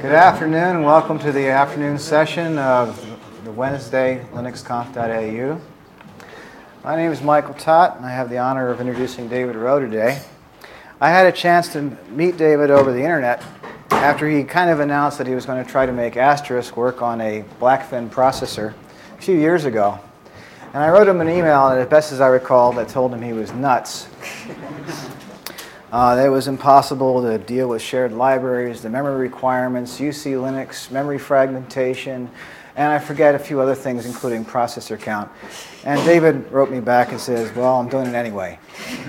Good afternoon and welcome to the afternoon session of the Wednesday linuxconf.au. My name is Michael Tott and I have the honor of introducing David Rowe today. I had a chance to meet David over the internet after he kind of announced that he was going to try to make Asterisk work on a Blackfin processor a few years ago. And I wrote him an email, and as best as I recall, that told him he was nuts. That it was impossible to deal with shared libraries, the memory requirements, UC Linux, memory fragmentation, and I forget a few other things, including processor count. And David wrote me back and says, well, I'm doing it anyway.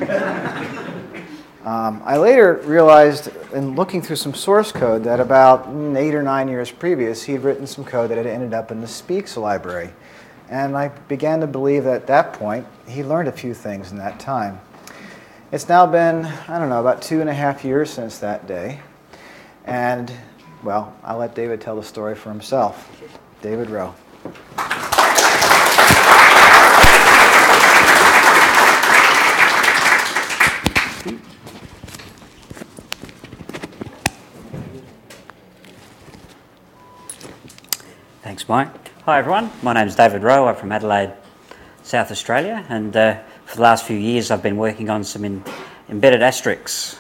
I later realized, in looking through some source code, that about 8 or 9 years previous, he'd written some code that had ended up in the Speaks library. And I began to believe that at that point, he learned a few things in that time. It's now been, I don't know, about 2.5 years since that day. And, well, I'll let David tell the story for himself. David Rowe. Thanks, Mike. Hi, everyone. My name is David Rowe. I'm from Adelaide, South Australia, and for the last few years I've been working on some embedded asterisks.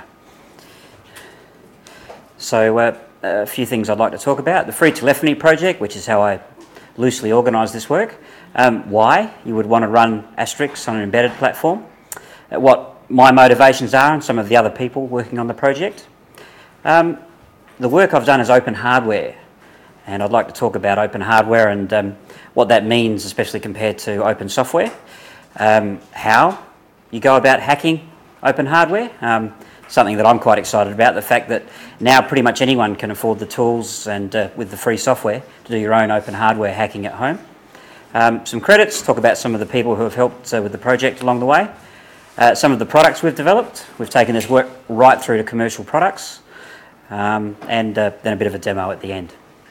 So a few things I'd like to talk about. The Free Telephony project, which is how I loosely organise this work. Why you would want to run asterisks on an embedded platform. What my motivations are and some of the other people working on the project. The work I've done is open hardware. And I'd like to talk about open hardware and what that means, especially compared to open software. How you go about hacking open hardware, something that I'm quite excited about, the fact that now pretty much anyone can afford the tools and with the free software to do your own open hardware hacking at home. Some credits, talk about some of the people who have helped with the project along the way. Some of the products we've developed. We've taken this work right through to commercial products, and then a bit of a demo at the end.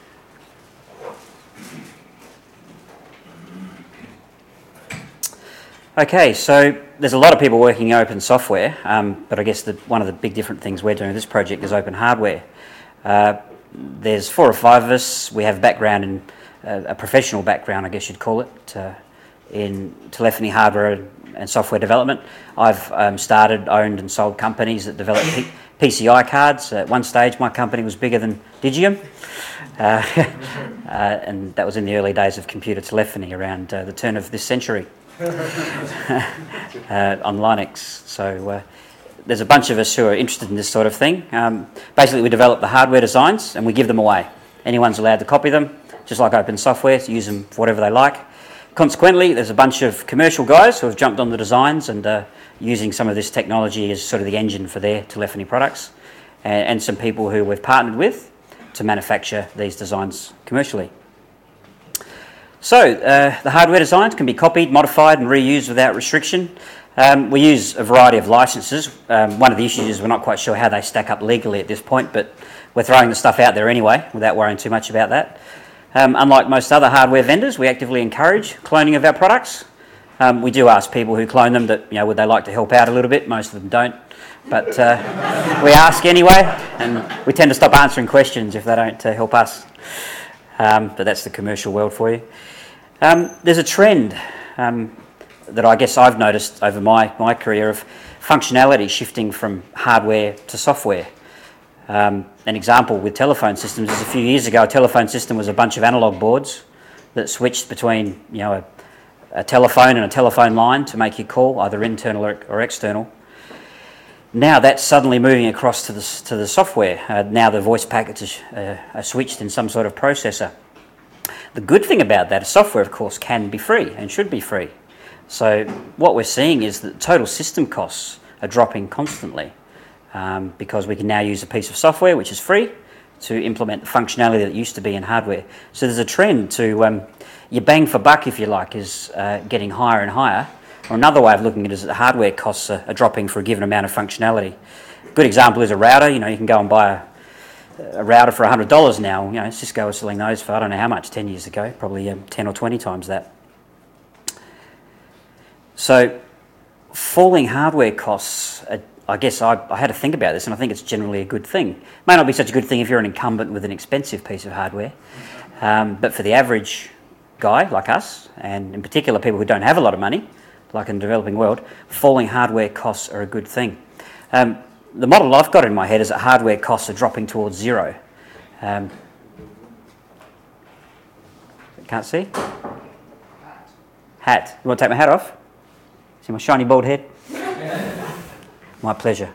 Okay, so there's a lot of people working in open software, but I guess one of the big different things we're doing with this project is open hardware. There's 4 or 5 of us. We have background in a professional background, I guess you'd call it, in telephony hardware and software development. I've started, owned and sold companies that develop PCI cards. At one stage my company was bigger than Digium, and that was in the early days of computer telephony around the turn of this century. On Linux. So there's a bunch of us who are interested in this sort of thing. Basically we develop the hardware designs and we give them away. Anyone's allowed to copy them, just like open software, to use them for whatever they like. Consequently, there's a bunch of commercial guys who have jumped on the designs and using some of this technology as sort of the engine for their telephony products, and some people who we've partnered with to manufacture these designs commercially. So, the hardware designs can be copied, modified and reused without restriction. We use a variety of licenses. One of the issues is we're not quite sure how they stack up legally at this point, but we're throwing the stuff out there anyway without worrying too much about that. Unlike most other hardware vendors, we actively encourage cloning of our products. We do ask people who clone them that, would they like to help out a little bit. Most of them don't, but we ask anyway, and we tend to stop answering questions if they don't help us. But that's the commercial world for you. There's a trend that I guess I've noticed over my career of functionality shifting from hardware to software. An example with telephone systems is a few years ago a telephone system was a bunch of analog boards that switched between a telephone and a telephone line to make your call, either internal or external. Now that's suddenly moving across to the software. Now the voice packets are switched in some sort of processor. The good thing about that is software, of course, can be free and should be free. So what we're seeing is that total system costs are dropping constantly because we can now use a piece of software which is free to implement the functionality that used to be in hardware. So there's a trend to your bang for buck, if you like, is getting higher and higher. Or another way of looking at it is that the hardware costs are dropping for a given amount of functionality. A good example is a router. You can go and buy a router for $100 now. Cisco was selling those for I don't know how much 10 years ago, probably 10 or 20 times that. So falling hardware costs are I guess I had to think about this, and I think it's generally a good thing. It may not be such a good thing if you're an incumbent with an expensive piece of hardware, but for the average guy like us, and in particular people who don't have a lot of money, like in the developing world, falling hardware costs are a good thing. The model I've got in my head is that hardware costs are dropping towards zero. Can't see? Hat. You want to take my hat off? See my shiny bald head? My pleasure.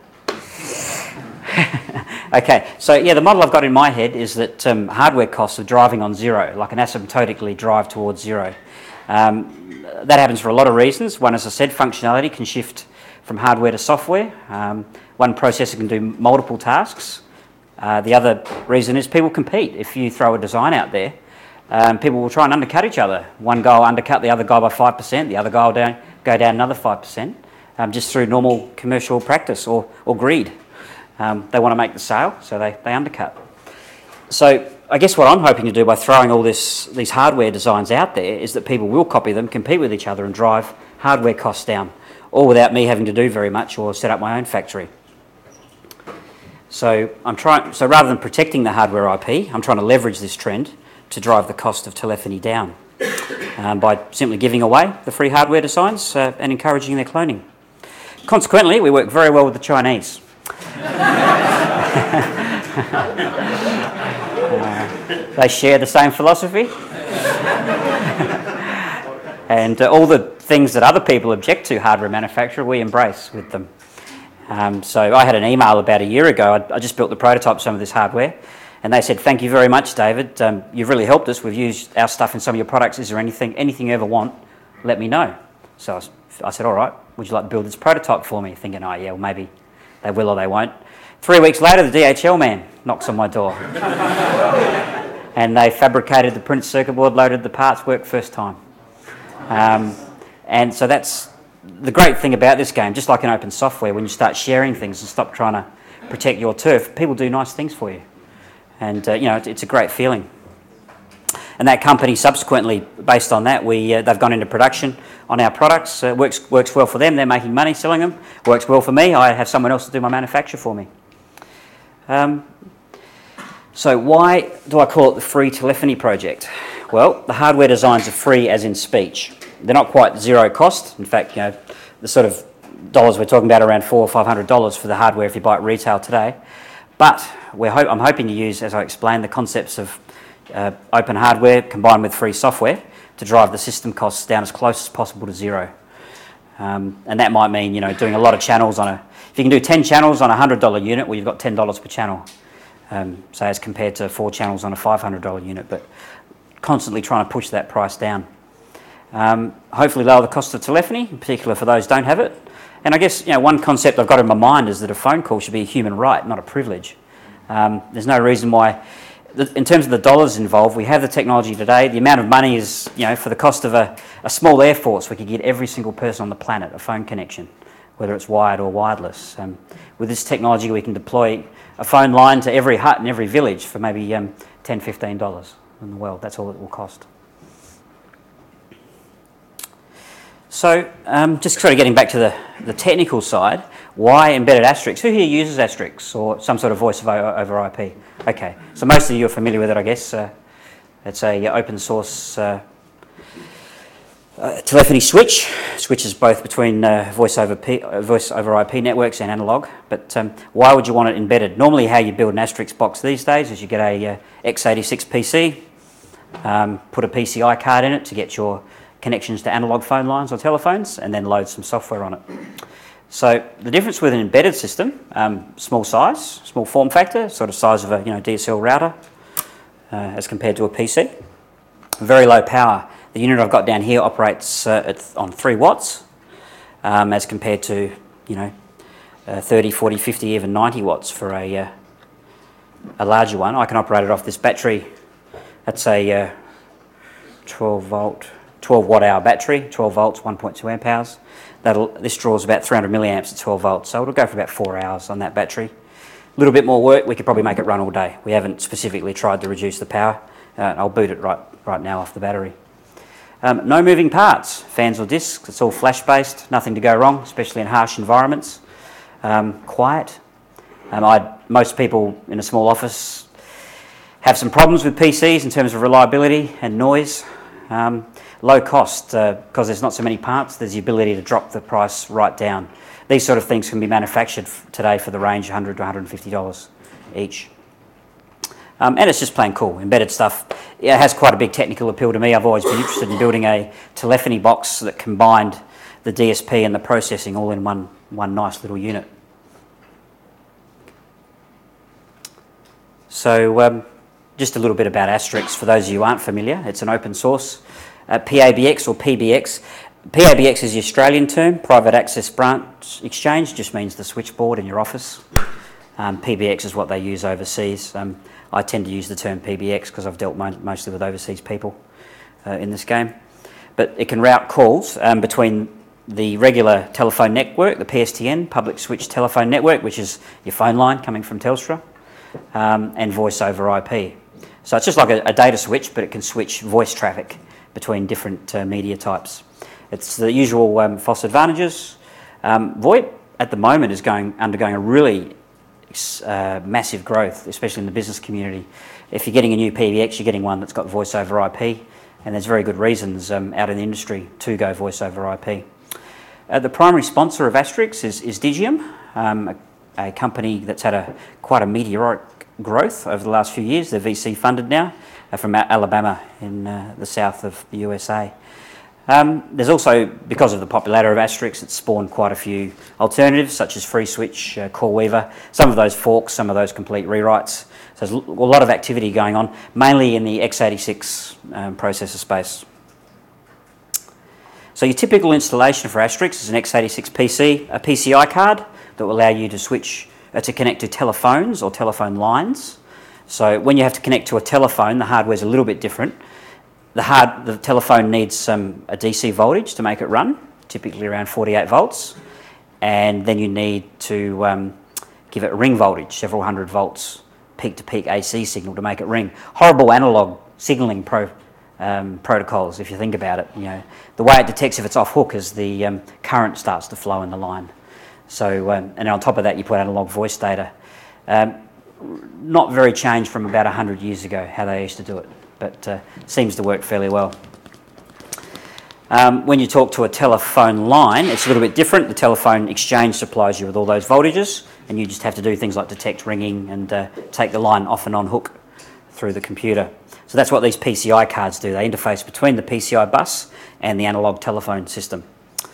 Okay, so yeah, the model I've got in my head is that hardware costs are driving on zero, like an asymptotically drive towards zero. That happens for a lot of reasons. One, as I said, functionality can shift from hardware to software. One processor can do multiple tasks. The other reason is people compete. If you throw a design out there, people will try and undercut each other. One guy will undercut the other guy by 5%, the other guy will go down another 5%, just through normal commercial practice or greed. They want to make the sale, so they undercut. So I guess what I'm hoping to do by throwing all these hardware designs out there is that people will copy them, compete with each other and drive hardware costs down, all without me having to do very much or set up my own factory. So rather than protecting the hardware IP, I'm trying to leverage this trend to drive the cost of telephony down by simply giving away the free hardware designs and encouraging their cloning. Consequently, we work very well with the Chinese. They share the same philosophy. And all the things that other people object to hardware manufacture, we embrace with them. So I had an email about a year ago. I just built the prototype of some of this hardware. And they said, "Thank you very much, David. You've really helped us. We've used our stuff in some of your products. Is there anything you ever want, let me know." So I said, "All right, would you like to build this prototype for me?" Thinking, "Oh yeah, well maybe they will or they won't." 3 weeks later, the DHL man knocks on my door. And they fabricated the printed circuit board, loaded the parts, worked first time. And so that's the great thing about this game. Just like in open software, when you start sharing things and stop trying to protect your turf, people do nice things for you. And it's a great feeling. And that company subsequently, based on that, they've gone into production on our products. Works well for them. They're making money selling them. Works well for me. I have someone else to do my manufacture for me. So why do I call it the free telephony project? Well, the hardware designs are free as in speech. They're not quite zero cost. In fact, the sort of dollars we're talking about around $400 or $500 for the hardware if you buy it retail today. But I'm hoping to use, as I explained, the concepts of open hardware combined with free software to drive the system costs down as close as possible to zero. And that might mean, doing a lot of channels if you can do 10 channels on a $100 unit, well, you've got $10 per channel. So as compared to 4 channels on a $500 unit, but constantly trying to push that price down. Hopefully lower the cost of telephony, in particular for those who don't have it. And I guess one concept I've got in my mind is that a phone call should be a human right, not a privilege. There's no reason why, in terms of the dollars involved, we have the technology today. The amount of money is, for the cost of a small air force, we could get every single person on the planet a phone connection, whether it's wired or wireless. With this technology, we can deploy a phone line to every hut in every village for maybe $10, $15 in the world. That's all it will cost. So just sort of getting back to the technical side, why embedded Asterix? Who here uses Asterix or some sort of voice over IP? Okay, so most of you are familiar with it, I guess. It's a open source telephony switch. Switches both between voice over IP networks and analog. But why would you want it embedded? Normally how you build an Asterix box these days is you get a x86 PC, put a PCI card in it to get your connections to analog phone lines or telephones, and then load some software on it. So the difference with an embedded system, small size, small form factor, sort of size of a DSL router as compared to a PC. Very low power. The unit I've got down here operates on 3 watts as compared to 30, 40, 50, even 90 watts for a larger one. I can operate it off this battery. That's a 12 watt hour battery, 12 volts, 1.2 amp hours. This draws about 300 milliamps at 12 volts, so it'll go for about 4 hours on that battery. A little bit more work, we could probably make it run all day. We haven't specifically tried to reduce the power. I'll boot it right now off the battery. No moving parts, fans or discs, it's all flash based, nothing to go wrong, especially in harsh environments. quiet. Most people in a small office have some problems with PCs in terms of reliability and noise. Low cost, because there's not so many parts, there's the ability to drop the price right down. These sort of things can be manufactured today for the range $100 to $150 each. And it's just plain cool. Embedded stuff, it has quite a big technical appeal to me. I've always been interested in building a telephony box that combined the DSP and the processing all in one nice little unit. So just a little bit about Asterix for those of you who aren't familiar. It's an open source PABX or PBX. PABX is the Australian term, Private Access Branch Exchange, just means the switchboard in your office. PBX is what they use overseas. I tend to use the term PBX because I've dealt mostly with overseas people in this game. But it can route calls between the regular telephone network, the PSTN, Public Switch Telephone Network, which is your phone line coming from Telstra, and voice over IP. So it's just like a data switch, but it can switch voice traffic between different media types. It's the usual FOSS advantages. VoIP at the moment is undergoing a really massive growth, especially in the business community. If you're getting a new PBX, you're getting one that's got voice over IP, and there's very good reasons out in the industry to go voice over IP. The primary sponsor of Asterix is Digium, a company that's had quite a meteoric growth over the last few years. They're VC funded now from Alabama in the south of the USA. There's also, because of the popularity of Asterix, it's spawned quite a few alternatives such as FreeSwitch, CoreWeaver, some of those forks, some of those complete rewrites. So there's a lot of activity going on, mainly in the x86 processor space. So your typical installation for Asterix is an x86 PC, a PCI card that will allow you to switch to connect to telephones or telephone lines. So when you have to connect to a telephone, the hardware's a little bit different. The telephone needs a DC voltage to make it run, typically around 48 volts, and then you need to give it a ring voltage, several hundred volts, peak-to-peak AC signal to make it ring. Horrible analog signalling protocols, if you think about it. You know, the way it detects if it's off hook is the current starts to flow in the line. So, and on top of that, you put analog voice data. Not very changed from about 100 years ago, how they used to do it, but seems to work fairly well. When you talk to a telephone line, it's a little bit different. The telephone exchange supplies you with all those voltages, and you just have to do things like detect ringing and take the line off and on hook through the computer. So that's what these PCI cards do. They interface between the PCI bus and the analog telephone system.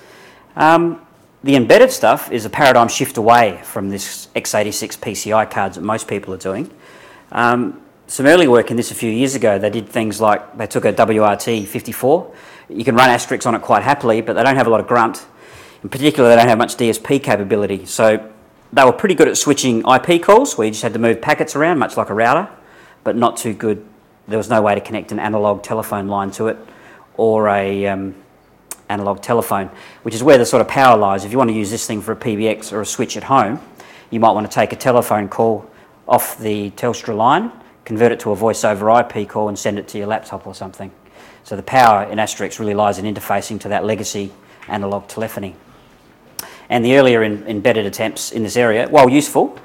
The embedded stuff is a paradigm shift away from this x86 PCI cards that most people are doing. Some early work in this a few years ago, they did things like they took a WRT54. You can run Asterix on it quite happily, but they don't have a lot of grunt. In particular, they don't have much DSP capability. So they were pretty good at switching IP calls, where you just had to move packets around, much like a router, but not too good. There was no way to connect an analog telephone line to it or a analog telephone, which is where the sort of power lies. If you want to use this thing for a PBX or a switch at home, you might want to take a telephone call off the Telstra line, convert it to a voice over IP call and send it to your laptop or something. So the power in Asterix really lies in interfacing to that legacy analog telephony. And the earlier embedded attempts in this area, while useful,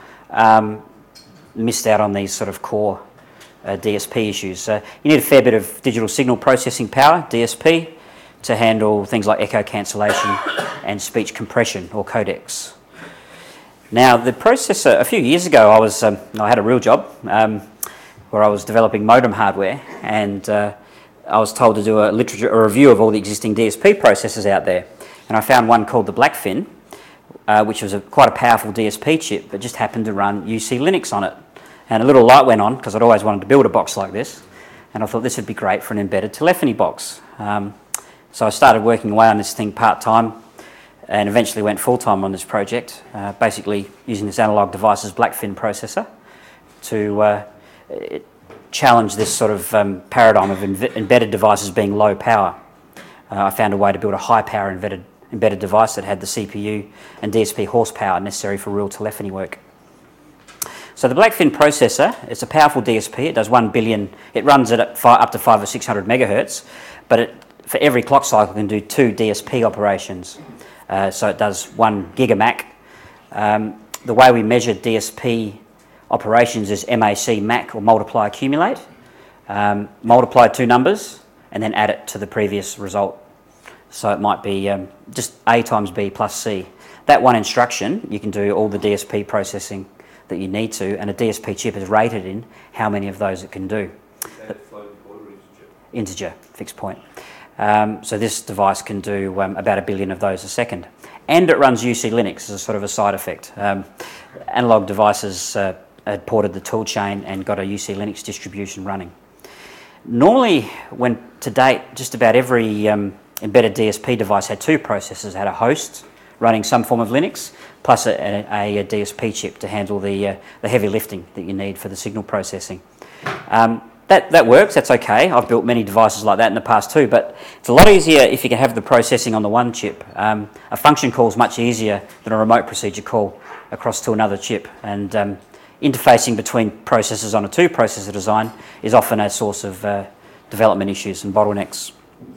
missed out on these sort of core DSP issues. You need a fair bit of digital signal processing power, DSP, to handle things like echo cancellation and speech compression or codecs. Now, the processor, a few years ago, I had a real job where I was developing modem hardware, and I was told to do a review of all the existing DSP processors out there. And I found one called the Blackfin, which was quite a powerful DSP chip, but just happened to run UC Linux on it. And a little light went on, because I'd always wanted to build a box like this, and I thought this would be great for an embedded telephony box. So I started working away on this thing part-time and eventually went full-time on this project, basically using this Analog Devices Blackfin processor to challenge this sort of paradigm of embedded devices being low power. I found a way to build a high-power embedded device that had the CPU and DSP horsepower necessary for real telephony work. So the Blackfin processor, it's a powerful DSP. It does 1 billion. It runs at up to 500 or 600 megahertz, but for every clock cycle, it can do 2 DSP operations. So it does 1 gigamac The way we measure DSP operations is MAC, or multiply accumulate. Multiply two numbers and then add it to the previous result. So it might be just A times B plus C. That one instruction, you can do all the DSP processing that you need to, and a DSP chip is rated in how many of those it can do. Is that floating point or integer? Integer, fixed point. So this device can do about 1 billion of those a second. And it runs UC Linux as a sort of a side effect. Analog devices had ported the tool chain and got a UC Linux distribution running. Normally, to date, just about every embedded DSP device had two processors, had a host running some form of Linux, plus a DSP chip to handle the heavy lifting that you need for the signal processing. That works, that's okay. I've built many devices like that in the past too, but it's a lot easier if you can have the processing on the one chip. A function call is much easier than a remote procedure call across to another chip, and interfacing between processors on a two-processor design is often a source of development issues and bottlenecks.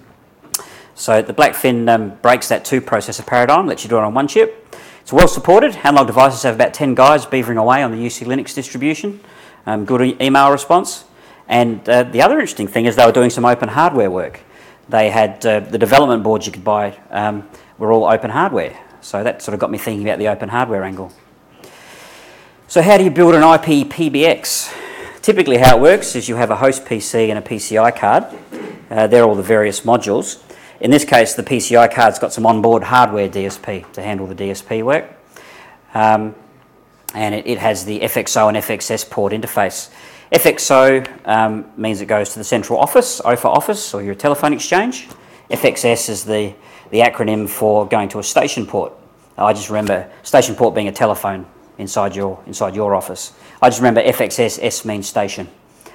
So the Blackfin breaks that two-processor paradigm, lets you do it on one chip. It's well supported. Analog devices have about 10 guys beavering away on the UC Linux distribution. Good email response. And the other interesting thing is they were doing some open hardware work. They had the development boards you could buy were all open hardware. So that sort of got me thinking about the open hardware angle. So how do you build an IP PBX? Typically how it works is you have a host PC and a PCI card. They're all the various modules. In this case, the PCI card's got some onboard hardware DSP to handle the DSP work. And it has the FXO and FXS port interface. FXO means it goes to the central office, OFA office, or your telephone exchange. FXS is the acronym for going to a station port. I just remember station port being a telephone inside your office. I just remember FXS, S means station.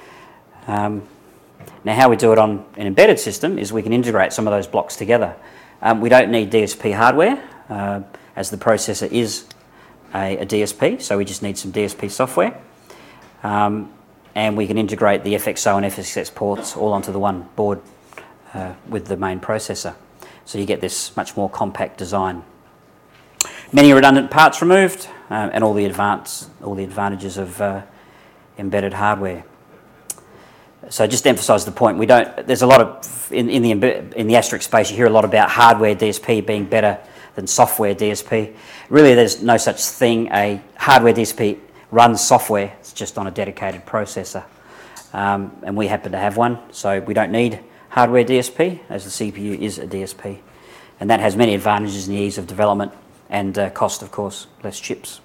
Now how we do it on an embedded system is we can integrate some of those blocks together. We don't need DSP hardware as the processor is a DSP, so we just need some DSP software. And we can integrate the FXO and FXS ports all onto the one board with the main processor. So you get this much more compact design. Many redundant parts removed, and all the advantages of embedded hardware. So just to emphasise the point, there's a lot of, in the Asterisk space, you hear a lot about hardware DSP being better than software DSP. Really, there's no such thing. A hardware DSP runs software, it's just on a dedicated processor. And we happen to have one, so we don't need hardware DSP, as the CPU is a DSP. And that has many advantages in the ease of development and cost, of course, less chips.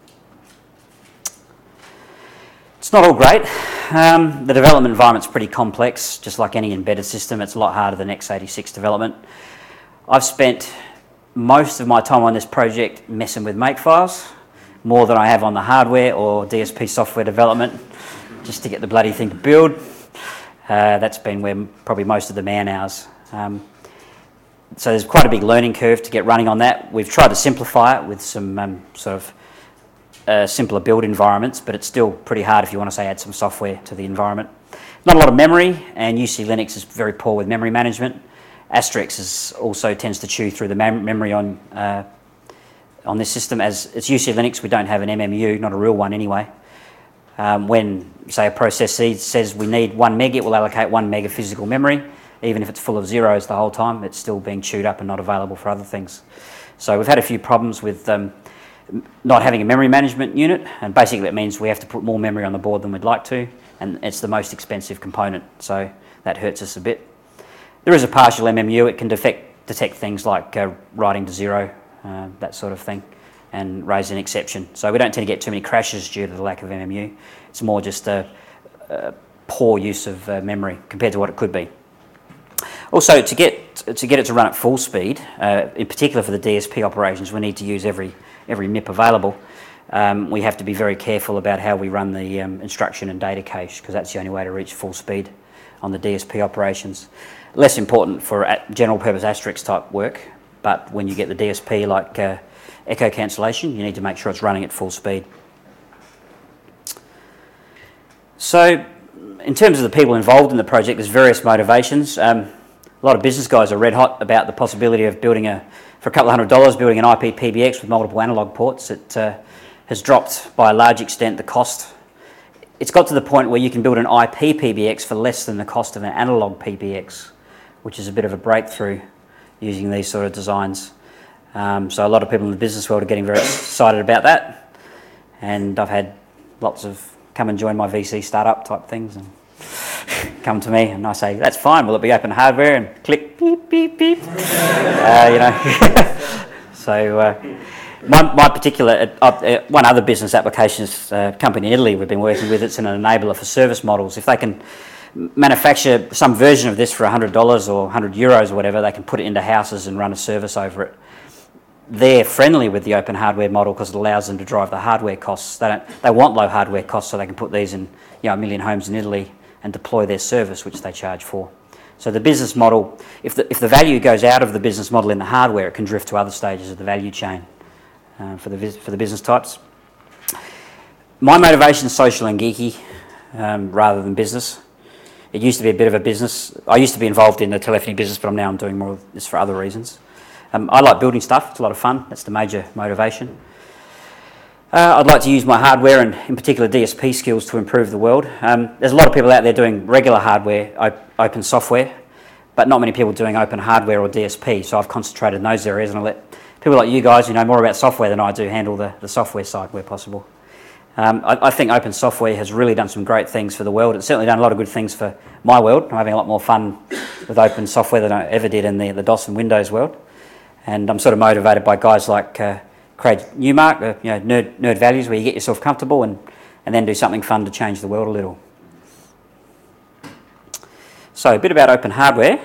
It's not all great. The development environment's pretty complex, just like any embedded system. It's a lot harder than x86 development. I've spent most of my time on this project messing with makefiles, more than I have on the hardware or DSP software development, just to get the bloody thing to build. That's been where probably most of the man hours. So there's quite a big learning curve to get running on that. We've tried to simplify it with some sort of simpler build environments, but it's still pretty hard if you want to, say, add some software to the environment. Not a lot of memory, and UC Linux is very poor with memory management. Asterisk also tends to chew through the memory on this system. As it's UC Linux, we don't have an MMU, not a real one anyway. When, say, a process says we need 1 meg, it will allocate 1 meg of physical memory. Even if it's full of zeros the whole time, it's still being chewed up and not available for other things. So we've had a few problems with not having a memory management unit, and basically that means we have to put more memory on the board than we'd like to, and it's the most expensive component, so that hurts us a bit. There is a partial MMU. It can detect things like writing to zero, that sort of thing, and raise an exception. So we don't tend to get too many crashes due to the lack of MMU. It's more just a poor use of memory compared to what it could be. Also, to get it to run at full speed, in particular for the DSP operations, we need to use every MIP available. We have to be very careful about how we run the instruction and data cache, because that's the only way to reach full speed on the DSP operations. Less important for general purpose Asterisk type work, but when you get the DSP like echo cancellation, you need to make sure it's running at full speed. So, in terms of the people involved in the project, there's various motivations. A lot of business guys are red hot about the possibility of building a for a couple of $100 building an IP PBX with multiple analog ports, it has dropped by a large extent the cost. It's got to the point where you can build an IP PBX for less than the cost of an analog PBX, which is a bit of a breakthrough using these sort of designs. So a lot of people in the business world are getting very excited about that, and I've had lots of come and join my VC startup type things and come to me, and I say, that's fine, will it be open hardware? And click, beep, beep, beep. So my particular, one other business applications company in Italy we've been working with, it's an enabler for service models. If they can manufacture some version of this for $100 or €100 or whatever, they can put it into houses and run a service over it. They're friendly with the open hardware model because it allows them to drive the hardware costs. They want low hardware costs, so they can put these in 1 million homes in Italy and deploy their service, which they charge for. So the business model, if the value goes out of the business model in the hardware, it can drift to other stages of the value chain for the business types. My motivation is social and geeky rather than business. It used to be a bit of a business. I used to be involved in the telephony business, but I'm doing more of this for other reasons. I like building stuff, it's a lot of fun, that's the major motivation. I'd like to use my hardware and in particular DSP skills to improve the world. There's a lot of people out there doing regular hardware, open software, but not many people doing open hardware or DSP, so I've concentrated in those areas and I let people like you guys who know more about software than I do handle the software side where possible. I think open software has really done some great things for the world. It's certainly done a lot of good things for my world. I'm having a lot more fun with open software than I ever did in the DOS and Windows world. And I'm sort of motivated by guys like Craig Newmark, Nerd Values, where you get yourself comfortable and then do something fun to change the world a little. So a bit about open hardware.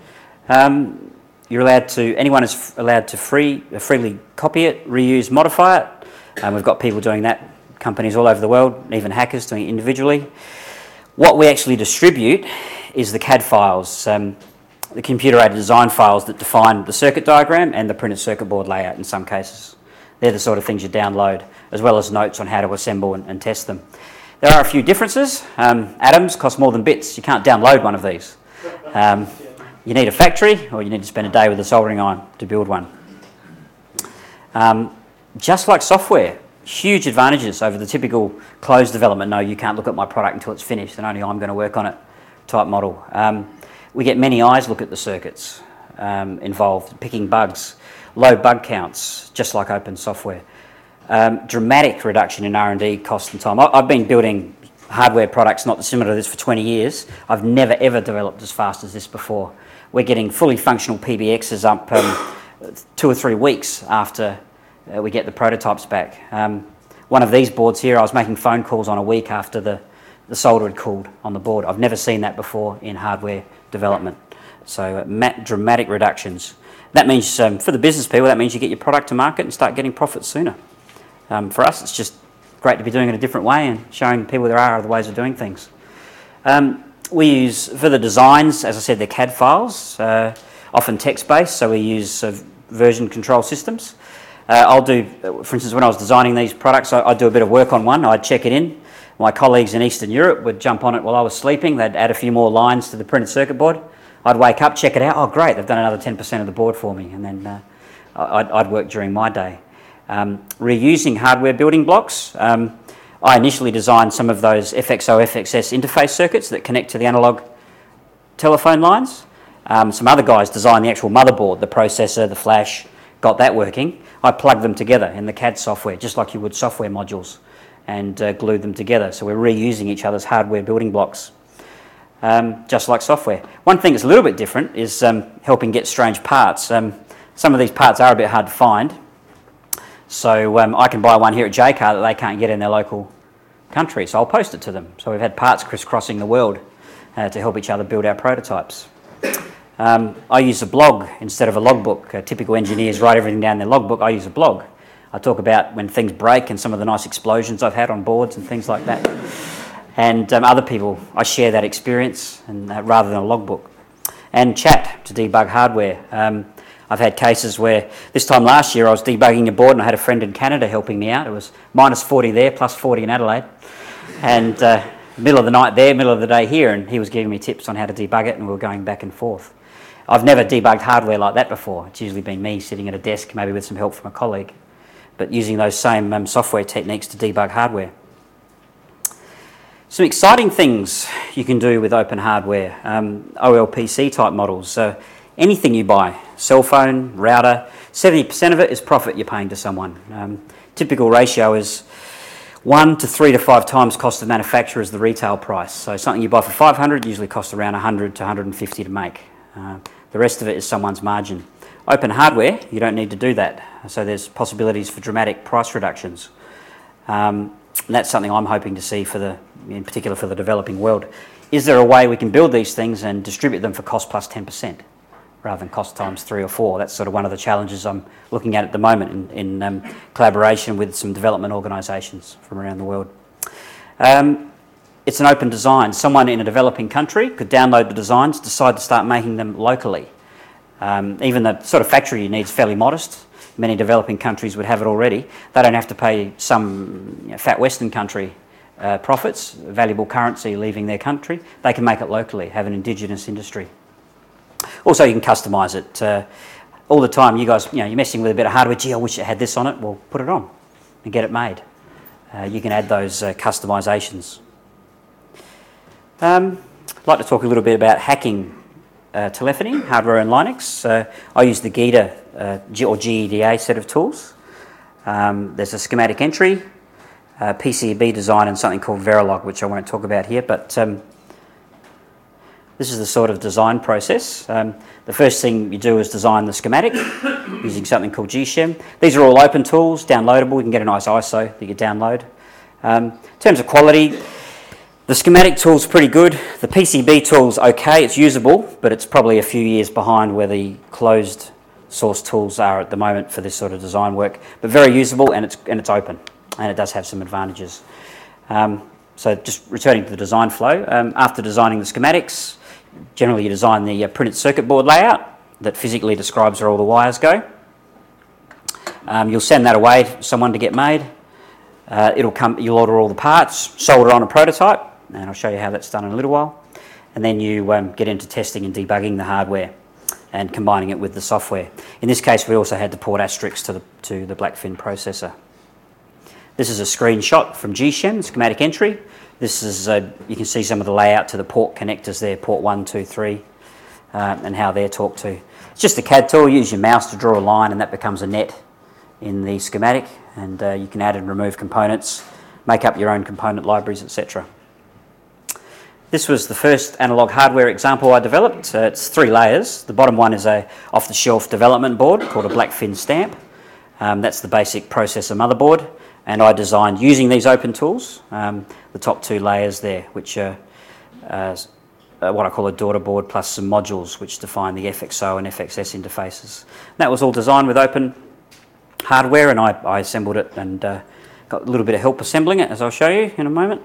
Anyone is allowed to freely copy it, reuse, modify it. We've got people doing that, companies all over the world, even hackers doing it individually. What we actually distribute is the CAD files, the computer-aided design files that define the circuit diagram and the printed circuit board layout in some cases. They're the sort of things you download, as well as notes on how to assemble and test them. There are a few differences. Atoms cost more than bits. You can't download one of these. You need a factory, or you need to spend a day with a soldering iron to build one. Just like software, huge advantages over the typical closed development. No, you can't look at my product until it's finished and only I'm going to work on it type model. We get many eyes look at the circuits involved, picking bugs, low bug counts, just like open software. Dramatic reduction in R&D cost and time. I've been building hardware products not dissimilar to this for 20 years. I've never ever developed as fast as this before. We're getting fully functional PBXs up 2 or 3 weeks after we get the prototypes back. One of these boards here, I was making phone calls on a week after the solder had cooled on the board. I've never seen that before in hardware development. So dramatic reductions. That means for the business people, that means you get your product to market and start getting profits sooner. For us, it's just great to be doing it a different way and showing people there are other ways of doing things. We use, for the designs, as I said, they're CAD files, often text-based, so we use version control systems. I'll do, for instance, when I was designing these products, I'd do a bit of work on one, I'd check it in. My colleagues in Eastern Europe would jump on it while I was sleeping, they'd add a few more lines to the printed circuit board. I'd wake up, check it out, oh great, they've done another 10% of the board for me, and then I'd work during my day. Reusing hardware building blocks. I initially designed some of those FXO, FXS interface circuits that connect to the analog telephone lines. Some other guys designed the actual motherboard, the processor, the flash, got that working. I plugged them together in the CAD software, just like you would software modules, and glued them together. So we're reusing each other's hardware building blocks, just like software. One thing that's a little bit different is helping get strange parts. Some of these parts are a bit hard to find. So I can buy one here at JCar that they can't get in their local country, so I'll post it to them. So we've had parts crisscrossing the world to help each other build our prototypes. I use a blog instead of a logbook. Typical engineers write everything down in their logbook. I use a blog. I talk about when things break and some of the nice explosions I've had on boards and things like that. And other people, I share that experience and rather than a logbook. And chat to debug hardware. I've had cases where, this time last year I was debugging a board and I had a friend in Canada helping me out. It was minus 40 there, plus 40 in Adelaide. And middle of the night there, middle of the day here, and he was giving me tips on how to debug it and we were going back and forth. I've never debugged hardware like that before. It's usually been me sitting at a desk, maybe with some help from a colleague, but using those same software techniques to debug hardware. Some exciting things you can do with open hardware, OLPC type models. Anything you buy, cell phone, router, 70% of it is profit you're paying to someone. Typical ratio is 1 to 3 to 5 times cost of manufacture is the retail price. So something you buy for 500 usually costs around 100 to 150 to make. The rest of it is someone's margin. Open hardware, you don't need to do that. So there's possibilities for dramatic price reductions. And that's something I'm hoping to see in particular for the developing world. Is there a way we can build these things and distribute them for cost plus 10%? Rather than cost times 3 or 4. That's sort of one of the challenges I'm looking at the moment in collaboration with some development organisations from around the world. It's an open design. Someone in a developing country could download the designs, decide to start making them locally. Even the sort of factory you need is fairly modest. Many developing countries would have it already. They don't have to pay some fat Western country profits, valuable currency leaving their country. They can make it locally, have an indigenous industry. Also, you can customise it. All the time, you guys, you're messing with a bit of hardware. Gee, I wish it had this on it. Well, put it on and get it made. You can add those customisations. I'd like to talk a little bit about hacking telephony, hardware and Linux. I use the GEDA or GEDA set of tools. There's a schematic entry, PCB design, and something called Verilog, which I won't talk about here, but this is the sort of design process. The first thing you do is design the schematic using something called GSHEM. These are all open tools, downloadable. You can get a nice ISO that you download. In terms of quality, the schematic tool's pretty good. The PCB tool's okay, it's usable, but it's probably a few years behind where the closed source tools are at the moment for this sort of design work. But very usable, and it's open, and it does have some advantages. So just returning to the design flow, after designing the schematics, generally you design the printed circuit board layout that physically describes where all the wires go. You'll send that away to someone to get made. You'll order all the parts, solder on a prototype, and I'll show you how that's done in a little while. And then you get into testing and debugging the hardware and combining it with the software. In this case, we also had to port Asterix to the Blackfin processor. This is a screenshot from GSHEM, schematic entry. This is, you can see some of the layout to the port connectors there, port 1, 2, 3, and how they're talked to. It's just a CAD tool. You use your mouse to draw a line, and that becomes a net in the schematic, and you can add and remove components, make up your own component libraries, etc. This was the first analog hardware example I developed. It's 3 layers. The bottom one is a off-the-shelf development board called a Blackfin stamp. That's the basic processor motherboard, and I designed using these open tools the top 2 layers there, which are what I call a daughter board plus some modules which define the FXO and FXS interfaces. And that was all designed with open hardware, and I assembled it and got a little bit of help assembling it, as I'll show you in a moment.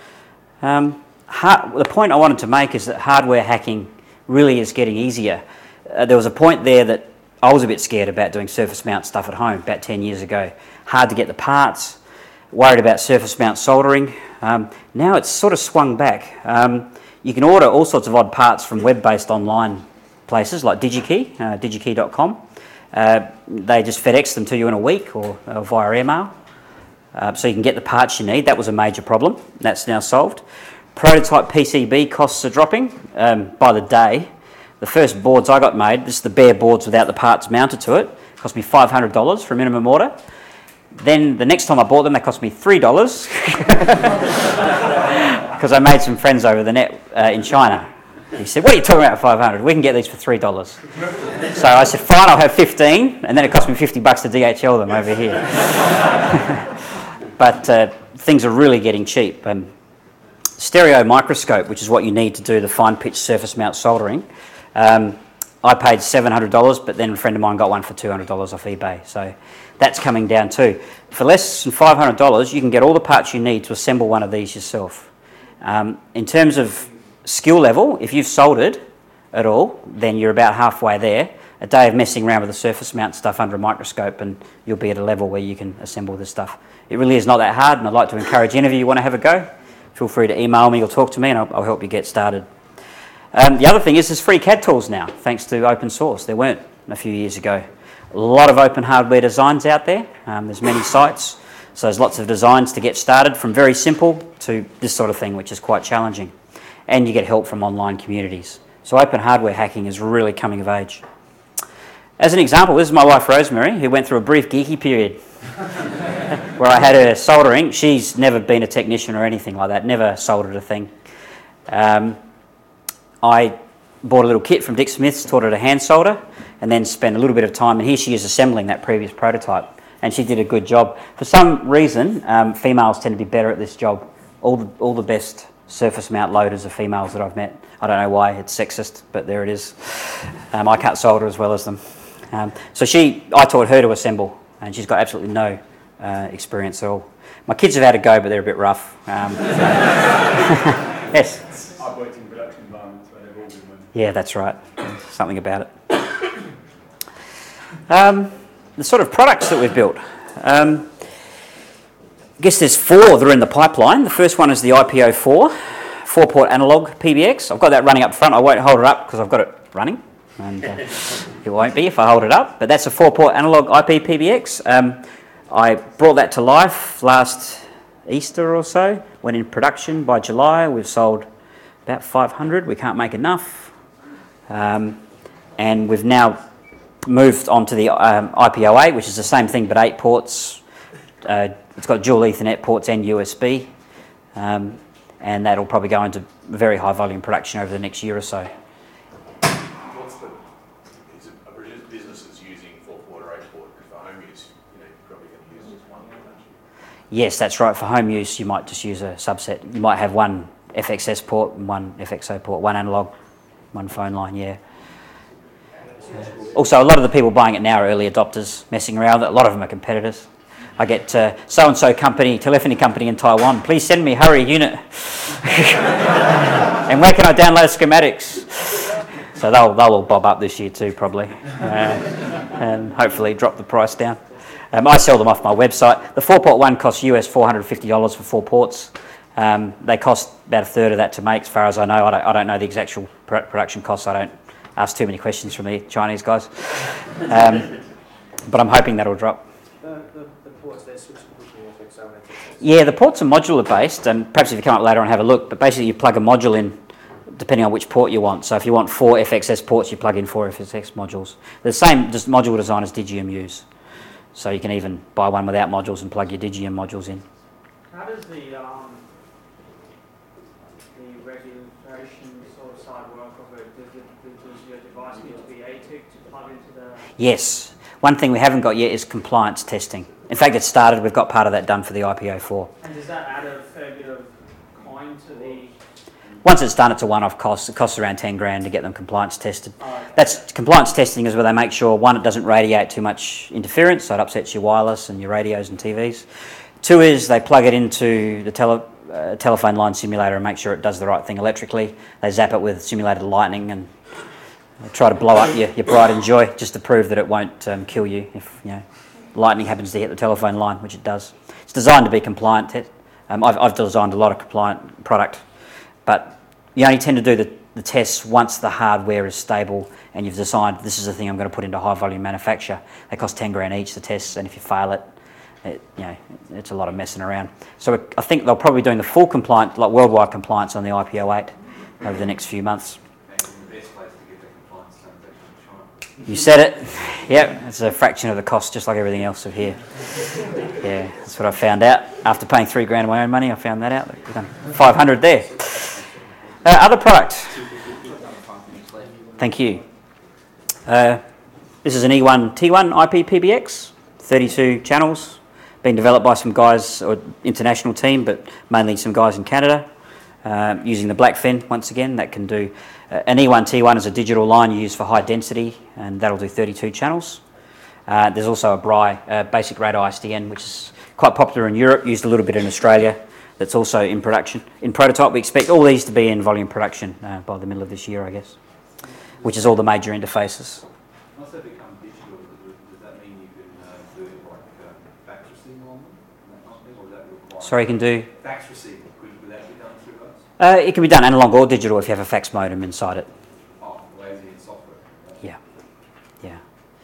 The point I wanted to make is that hardware hacking really is getting easier. There was a point there that I was a bit scared about doing surface mount stuff at home about 10 years ago. Hard to get the parts, worried about surface mount soldering. Now it's sort of swung back. You can order all sorts of odd parts from web-based online places like DigiKey, digikey.com. They just FedEx them to you in a week or via email. So you can get the parts you need. That was a major problem. That's now solved. Prototype PCB costs are dropping by the day. The first boards I got made, this is the bare boards without the parts mounted to it, cost me $500 for a minimum order. Then the next time I bought them, they cost me $3 because I made some friends over the net in China. He said, "What are you talking about for $500? We can get these for $3. So I said, "Fine, I'll have 15," and then it cost me $50 to DHL them over here. But things are really getting cheap. Stereo microscope, which is what you need to do the fine pitch surface mount soldering. I paid $700, but then a friend of mine got one for $200 off eBay. So that's coming down too. For less than $500, you can get all the parts you need to assemble one of these yourself. In terms of skill level, if you've soldered at all, then you're about halfway there. A day of messing around with the surface mount stuff under a microscope and you'll be at a level where you can assemble this stuff. It really is not that hard, and I'd like to encourage any of you who want to have a go. Feel free to email me or talk to me and I'll help you get started. The other thing is there's free CAD tools now, thanks to open source. There weren't a few years ago. A lot of open hardware designs out there. There's many sites, so there's lots of designs to get started, from very simple to this sort of thing, which is quite challenging. And you get help from online communities. So open hardware hacking is really coming of age. As an example, this is my wife Rosemary, who went through a brief geeky period where I had her soldering. She's never been a technician or anything like that, never soldered a thing. I bought a little kit from Dick Smith's, taught her to hand solder, and then spent a little bit of time, and here she is assembling that previous prototype, and she did a good job. For some reason, females tend to be better at this job. All the best surface mount loaders are females that I've met. I don't know why, it's sexist, but there it is. I can't solder as well as them. So I taught her to assemble, and she's got absolutely no experience at all. My kids have had a go, but they're a bit rough. Yes? I've worked in production environments where they've all been women. Yeah, that's right. Something about it. The sort of products that we've built. I guess there's 4 that are in the pipeline. The first one is the IPO4, 4-port analog PBX. I've got that running up front. I won't hold it up because I've got it running. And it won't be if I hold it up. But that's a 4-port analog IP PBX. I brought that to life last Easter or so. Went in production by July. We've sold about 500. We can't make enough. And we've now moved on to the IPO8, which is the same thing but 8 ports. It's got dual Ethernet ports and USB. And that'll probably go into very high volume production over the next year or so. Are businesses using 4-port or 8-port? Because for home use, you're probably going to use just one, aren't you? Yes, that's right. For home use, you might just use a subset. You might have one FXS port and one FXO port, one analog, one phone line, yeah. Also, a lot of the people buying it now are early adopters, messing around. A lot of them are competitors. I get so-and-so company, telephony company in Taiwan, please send me, hurry, unit. And where can I download schematics? So they'll all bob up this year too, probably. And hopefully drop the price down. I sell them off my website. The 4-port one costs US $450 for 4 ports. They cost about a third of that to make, as far as I know. I don't know the exact production costs. I don't ask too many questions from the Chinese guys. But I'm hoping that'll drop. The ports, they're switchable between FXO and FXS? Yeah, the ports are modular based, and perhaps if you come up later and have a look, but basically you plug a module in depending on which port you want. So if you want 4 FXS ports, you plug in 4 FXS modules. The same just module design as Digium use. So you can even buy one without modules and plug your Digium modules in. How does the regulation sort of side work of it? Does your device need to be ATIC to plug into the... Yes. One thing we haven't got yet is compliance testing. In fact, it's started. We've got part of that done for the IPO4. And does that add a fair bit of coin to the... Once it's done, it's a one-off cost. It costs around 10 grand to get them compliance tested. That's compliance testing is where they make sure, 1, it doesn't radiate too much interference, so it upsets your wireless and your radios and TVs. 2 is they plug it into the telephone line simulator and make sure it does the right thing electrically. They zap it with simulated lightning and try to blow up your pride and joy just to prove that it won't kill you if lightning happens to hit the telephone line, which it does. It's designed to be compliant. I've designed a lot of compliant product, but you only tend to do the tests once the hardware is stable and you've decided this is the thing I'm going to put into high volume manufacture. They cost 10 grand each, the tests, and if you fail it's a lot of messing around. So I think they'll probably be doing the full compliant, like worldwide compliance on the IPO8 over the next few months. And the best place to get the compliance done is actually in China. You said it. Yep, it's a fraction of the cost, just like everything else of here. Yeah, that's what I found out. After paying 3 grand of my own money, I found that out. We've done 500 there. Other products. Thank you. This is an E1 T1 IP PBX, 32 channels, been developed by some guys, or international team, but mainly some guys in Canada, using the Blackfen once again. That can do an E1 T1 is a digital line you use for high density, and that'll do 32 channels. There's also a BRI, basic radar ISDN, which is quite popular in Europe, used a little bit in Australia. That's also in production. In prototype, we expect all these to be in volume production by the middle of this year, I guess, which is all the major interfaces. Once they become digital, does that mean you can do like fax receiving on them? Or does that require... Sorry, you can do... Fax receiving, would that be done through us? It can be done analog or digital if you have a fax modem inside it. Oh, lazy and software. Yeah, yeah.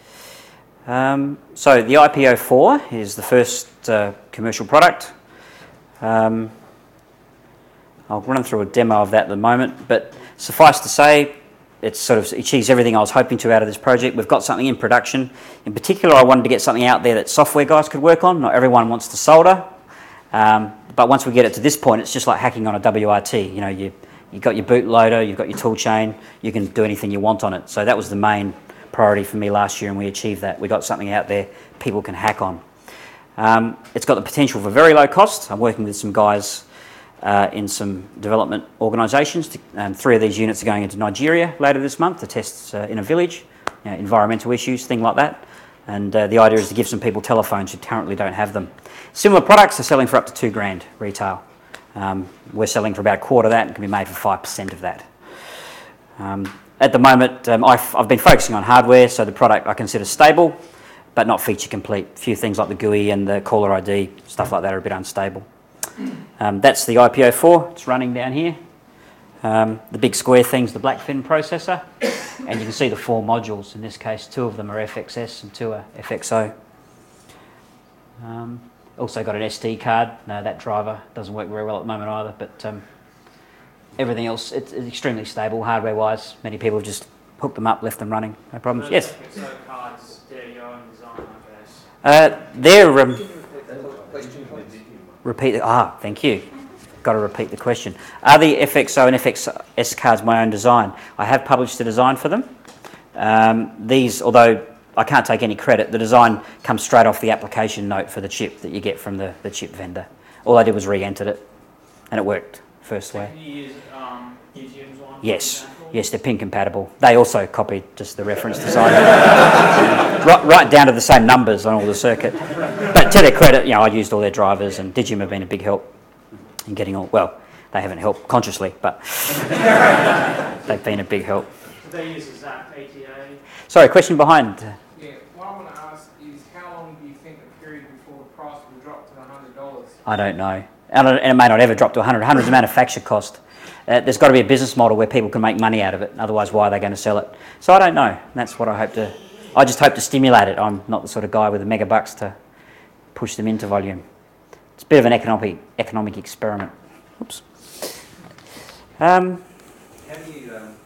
So the IPO4 is the first commercial product. I'll run through a demo of that at the moment, but suffice to say, it sort of achieves everything I was hoping to out of this project. We've got something in production. In particular, I wanted to get something out there that software guys could work on. Not everyone wants to solder, but once we get it to this point, it's just like hacking on a WRT. You know, you've got your bootloader, you've got your tool chain, you can do anything you want on it. So that was the main priority for me last year, and we achieved that. We got something out there people can hack on. It's got the potential for very low cost. I'm working with some guys in some development organisations. 3 of these units are going into Nigeria later this month to test in a village, you know, environmental issues, things like that. And the idea is to give some people telephones who currently don't have them. Similar products are selling for up to $2,000 retail. We're selling for about a quarter of that and can be made for 5% of that. At the moment, I've been focusing on hardware, so the product I consider stable, but not feature complete. A few things like the GUI and the caller ID, stuff like that are a bit unstable. That's the IPO4, it's running down here. The big square thing's the Blackfin processor, and you can see the 4 modules. In this case, 2 of them are FXS and 2 are FXO. Also got an SD card. No, that driver doesn't work very well at the moment either, but everything else, it's extremely stable hardware-wise. Many people have just hooked them up, left them running, no problems. Those Yes? FXO cards, they're your own design, I guess. They're... Repeat. Thank you. Got to repeat the question. Are the FXO and FXS cards my own design? I have published a design for them. These, although I can't take any credit, the design comes straight off the application note for the chip that you get from the chip vendor. All I did was re-entered it, and it worked first way. Can you use Museum's one? for Yes. example? Yes, they're pin compatible. They also copied just the reference design, right down to the same numbers on all the circuit. But to their credit, you know, I used all their drivers, and Digium have been a big help in getting all. Well, they haven't helped consciously, but they've been a big help. Do they use a ZAP ATA? Sorry, question behind. Yeah, what I want to ask is how long do you think the period before the price will drop to $100? I don't know, and it may not ever drop to 100. 100 is the manufacture cost. There's got to be a business model where people can make money out of it. Otherwise, why are they going to sell it? So I don't know. That's what I hope to. I just hope to stimulate it. I'm not the sort of guy with the mega bucks to push them into volume. It's a bit of an economic experiment. Oops. How do you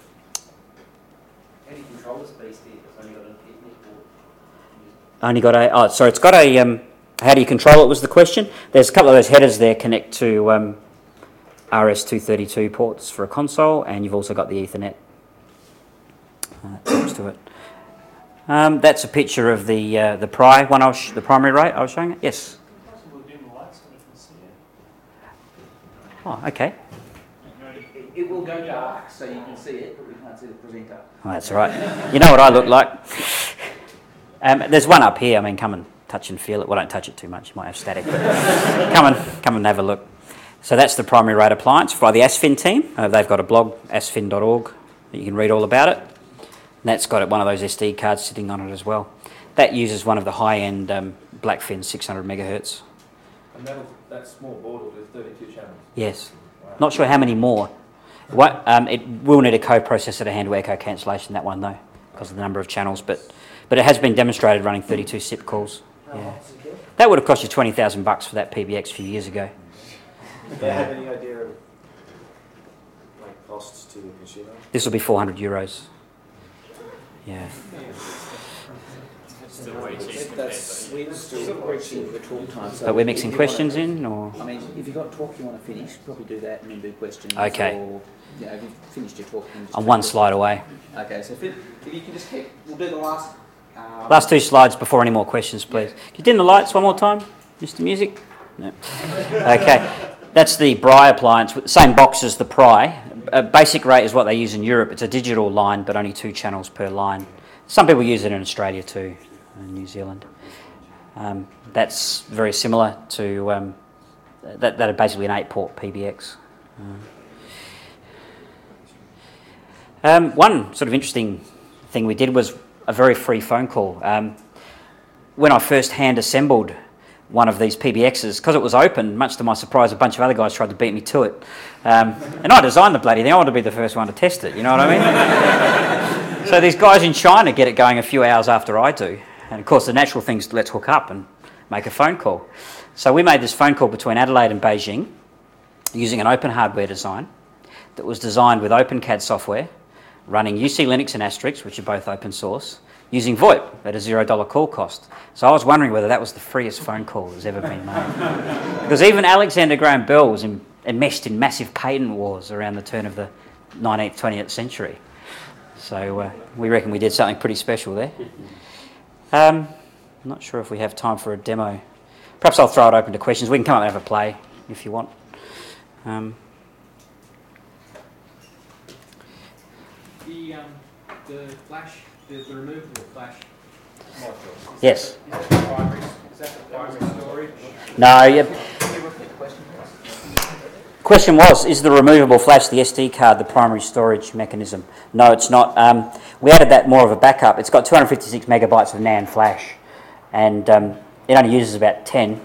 control this beast here? It's only got an Ethernet port. Only got a. Oh, sorry. It's got a. How do you control it? Was the question. There's a couple of those headers there connect to. RS-232 ports for a console, and you've also got the Ethernet talks to it. That's a picture of the one the primary rate I was showing it. Yes. Possible to dim the lights so we can see it. Oh, okay. It will go dark so you can see it, but we can't see the presenter. Oh, that's all right. You know what I look like. There's one up here. I mean, come and touch and feel it. Well, don't touch it too much. You might have static. But come and have a look. So that's the primary rate appliance by the ASFIN team. They've got a blog, asfin.org, that you can read all about it. And that's got one of those SD cards sitting on it as well. That uses one of the high-end Blackfin 600 megahertz. And that small board will do 32 channels? Yes. Wow. Not sure how many more. It will need a coprocessor to handle echo cancellation, that one though, because of the number of channels. But it has been demonstrated running 32 SIP calls. Yeah. That would have cost you $20,000 for that PBX a few years ago. Do they have any idea of costs to the consumer? This will be €400. Yeah. Still way cheaper. We're still reaching the talk time. So But we're mixing if you questions wanna, in, or? I mean, if you've got talk you want to finish, probably do that and then do questions. Okay. Or, you know, if you've finished your talk, then just I'm take one questions. slide away. Okay, so if you can just keep, we'll do the last. Last 2 slides before any more questions, please. Can you dim the lights one more time, Mr. Music? No. Okay. That's the Bri appliance, same box as the Pry. Basic rate is what they use in Europe. It's a digital line, but only 2 channels per line. Some people use it in Australia too, in New Zealand. That's very similar to, that are basically an 8-port PBX. One sort of interesting thing we did was a very free phone call. When I first hand assembled one of these PBXs. Because it was open, much to my surprise, a bunch of other guys tried to beat me to it. And I designed the bloody thing. I want to be the first one to test it, you know what I mean? So these guys in China get it going a few hours after I do. And of course the natural thing's let's hook up and make a phone call. So we made this phone call between Adelaide and Beijing using an open hardware design that was designed with OpenCAD software, running UC Linux and Asterix, which are both open source, using VoIP at a $0 call cost. So I was wondering whether that was the freest phone call that's ever been made. Because even Alexander Graham Bell was enmeshed in massive patent wars around the turn of the 19th, 20th century. So we reckon we did something pretty special there. I'm not sure if we have time for a demo. Perhaps I'll throw it open to questions. We can come up and have a play if you want. The flash, the removable flash module. Yes. Is that the primary storage? No, yep. Question was, is the removable flash, the SD card, the primary storage mechanism? No, it's not. We added that more of a backup. It's got 256 megabytes of NAND flash, and it only uses about 10.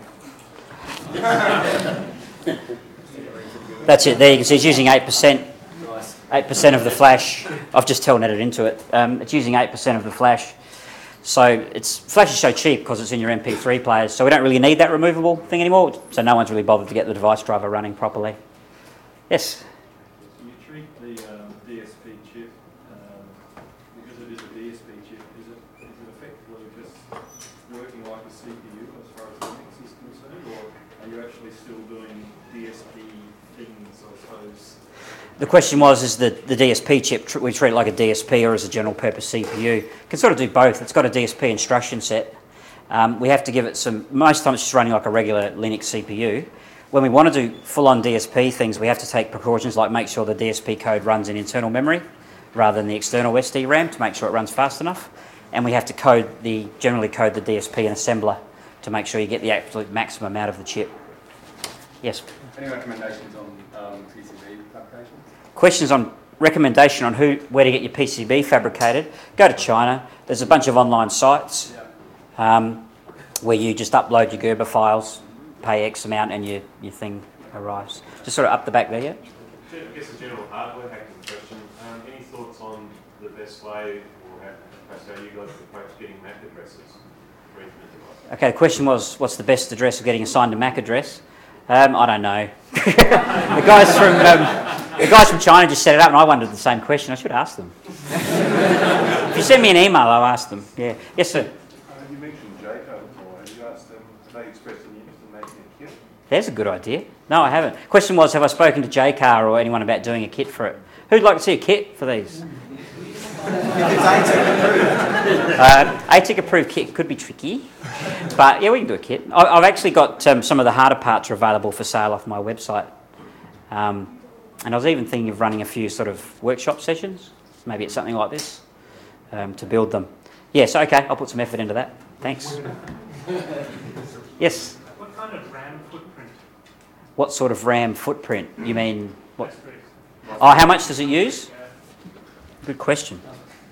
That's it. There you can see it's using 8%. 8% of the flash. I've just telnetted into it. It's using 8% of the flash. So flash is so cheap because it's in your MP3 players, so we don't really need that removable thing anymore. So no one's really bothered to get the device driver running properly. Yes? So you treat the DSP chip, because it is a DSP chip, is it effectively just working like a CPU as far as Linux is concerned, or are you actually still doing DSP things, I suppose? The question was, is the DSP chip, we treat it like a DSP or as a general purpose CPU? It can sort of do both. It's got a DSP instruction set. We have to give it most times it's just running like a regular Linux CPU. When we want to do full-on DSP things, we have to take precautions like make sure the DSP code runs in internal memory rather than the external SD RAM to make sure it runs fast enough. And we have to generally code the DSP in assembler to make sure you get the absolute maximum out of the chip. Yes? Any recommendations on PCB fabrication? Questions on recommendation on where to get your PCB fabricated? Go to China. There's a bunch of online sites where you just upload your Gerber files, pay X amount, and your thing arrives. Just sort of up the back there, yeah? I guess a general hardware hacking question. Any thoughts on the best way, or perhaps how you guys approach getting MAC addresses for Internet devices? Okay, the question was, what's the best address for getting assigned a MAC address? I don't know. The guys from China just set it up, and I wondered the same question. I should ask them. If you send me an email, I'll ask them. Yeah. Yes, sir. You mentioned Jayco before. Have you asked them, have they expressed an interest in making a kit? There's a good idea. No, I haven't. Question was, have I spoken to JCAR or anyone about doing a kit for it? Who'd like to see a kit for these? ATIC approved kit could be tricky, but yeah, we can do a kit. I've actually got some of the harder parts are available for sale off my website, and I was even thinking of running a few sort of workshop sessions. Maybe it's something like this to build them. Yes, okay, I'll put some effort into that. Thanks. Yes. What kind of RAM footprint? What sort of RAM footprint? You mean what? Oh, how much does it use? Good question.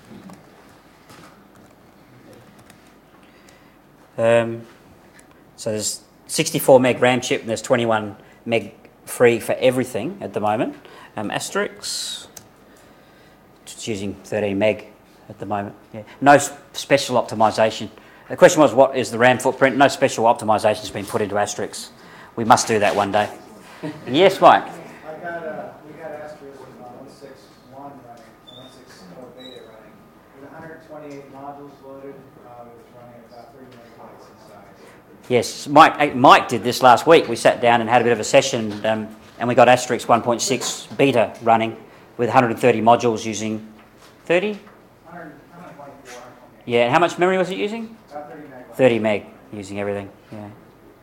So there's 64 meg RAM chip and there's 21 meg free for everything at the moment. Asterix, it's using 13 meg at the moment. Yeah. No special optimization. The question was, what is the RAM footprint? No special optimization has been put into Asterix. We must do that one day. Yes, Mike? We got Asterix on 1.6.1 running, 1.6 beta running, with 128 modules loaded, it's running about 30 megabytes in size. Yes, Mike did this last week. We sat down and had a bit of a session, and we got Asterix 1.6 beta running with 130 modules using 30? 124. Yeah, and how much memory was it using? About 30 megabytes. 30 meg, using everything, yeah.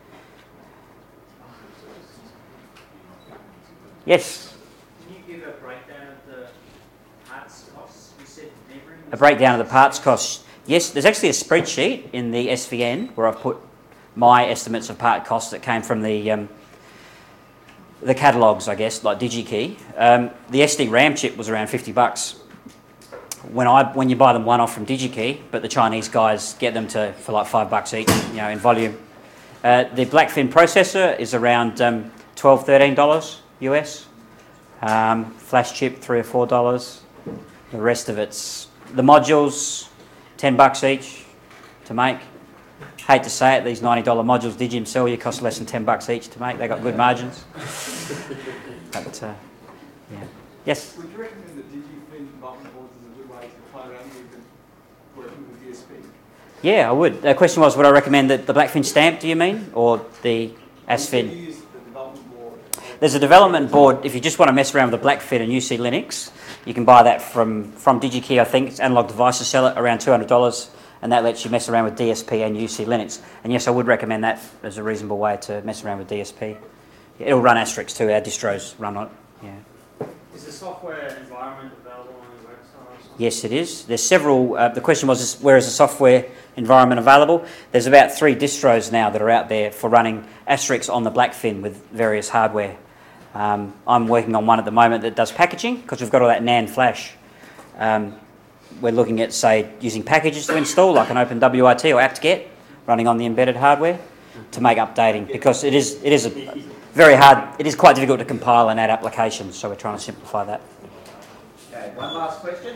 Yes? Can you give a breakdown of the parts costs? You said memory. A breakdown of the parts costs. Yes, there's actually a spreadsheet in the SVN where I've put my estimates of part costs that came from the catalogues, I guess, like DigiKey. The SD RAM chip was around $50 when you buy them one off from DigiKey, but the Chinese guys get them for like $5 each, in volume. The Blackfin processor is around $12, $13 US. Flash chip $3 or $4. The rest of it's the modules, $10 each to make. Hate to say it, these $90 modules Digium sell you cost less than $10 each to make. They got good margins. But yeah, yes. Would you recommend that DigiFin development boards is a good way to play around with working with DSP? Yeah, I would. The question was, would I recommend the Blackfin stamp, do you mean? Or the ASFin? You use the development board. There's a development board, if you just want to mess around with the Blackfin and UC Linux, you can buy that from DigiKey, I think. It's Analog Devices sell it around $200, and that lets you mess around with DSP and UC Linux. And yes, I would recommend that as a reasonable way to mess around with DSP. It'll run Asterisk too, our distros run on it. Yeah. Is the software environment available on the website or something? Yes, it is. There's several. The question was, where is the software environment available? There's about 3 distros now that are out there for running Asterisk on the Blackfin with various hardware. I'm working on one at the moment that does packaging because we've got all that NAND flash. We're looking at, say, using packages to install, like an OpenWRT or apt-get, running on the embedded hardware to make updating, because it is a very hard. It is quite difficult to compile and add applications, so we're trying to simplify that. Okay, one last question.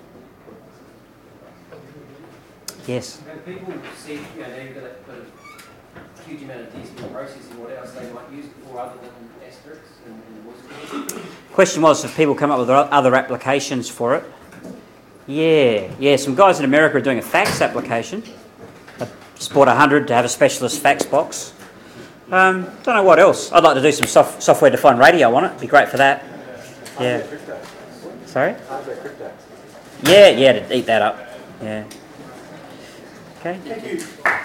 Yes. And people see, they've got a huge amount of DSP processing, what else they might use it for other than Asterisk and voice calls? Question was if people come up with other applications for it. Yeah. Some guys in America are doing a fax application. I just bought 100 to have a specialist fax box. Don't know what else. I'd like to do some software-defined radio on it. It'd be great for that. Yeah. Sorry? Yeah, to eat that up. Yeah. Okay.